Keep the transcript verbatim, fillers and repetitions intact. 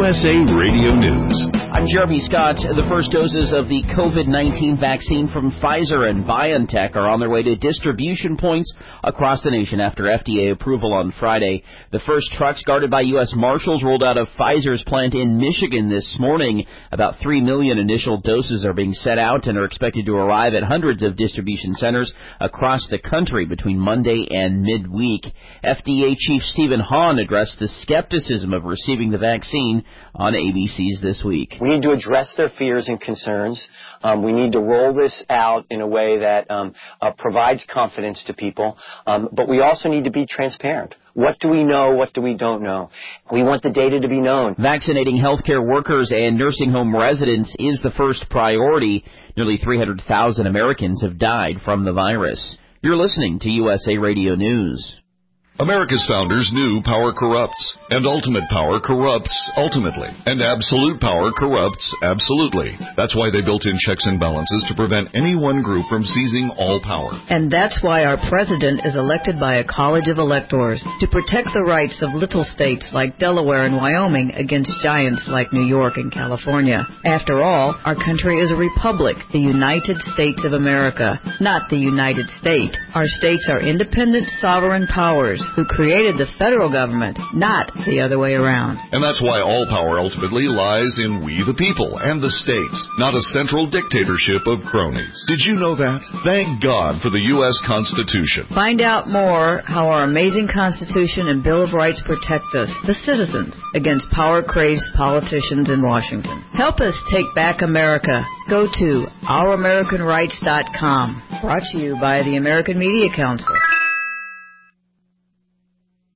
S A Radio News. I'm Jeremy Scott. The first doses of the COVID nineteen vaccine from Pfizer and BioNTech are on their way to distribution points across the nation after F D A approval on Friday. The first trucks guarded by U S Marshals rolled out of Pfizer's plant in Michigan this morning. About three million initial doses are being set out and are expected to arrive at hundreds of distribution centers across the country between Monday and midweek. F D A Chief Stephen Hahn addressed the skepticism of receiving the vaccine on A B C's This Week. We need to address their fears and concerns. Um, we need to roll this out in a way that um, uh, provides confidence to people. Um, but we also need to be transparent. What do we know? What do we don't know? We want the data to be known. Vaccinating healthcare workers and nursing home residents is the first priority. Nearly three hundred thousand Americans have died from the virus. You're listening to U S A Radio News. America's founders knew power corrupts, and ultimate power corrupts ultimately, and absolute power corrupts absolutely. That's why they built in checks and balances to prevent any one group from seizing all power. And that's why our president is elected by a college of electors to protect the rights of little states like Delaware and Wyoming against giants like New York and California. After all, our country is a republic, the United States of America, not the United States. Our states are independent, sovereign powers who created the federal government, not the other way around. And that's why all power ultimately lies in we the people and the states, not a central dictatorship of cronies. Did you know that? Thank God for the U S Constitution. Find out more how our amazing Constitution and Bill of Rights protect us, the citizens, against power-crazed politicians in Washington. Help us take back America. Go to our american rights dot com. Brought to you by the American Media Council.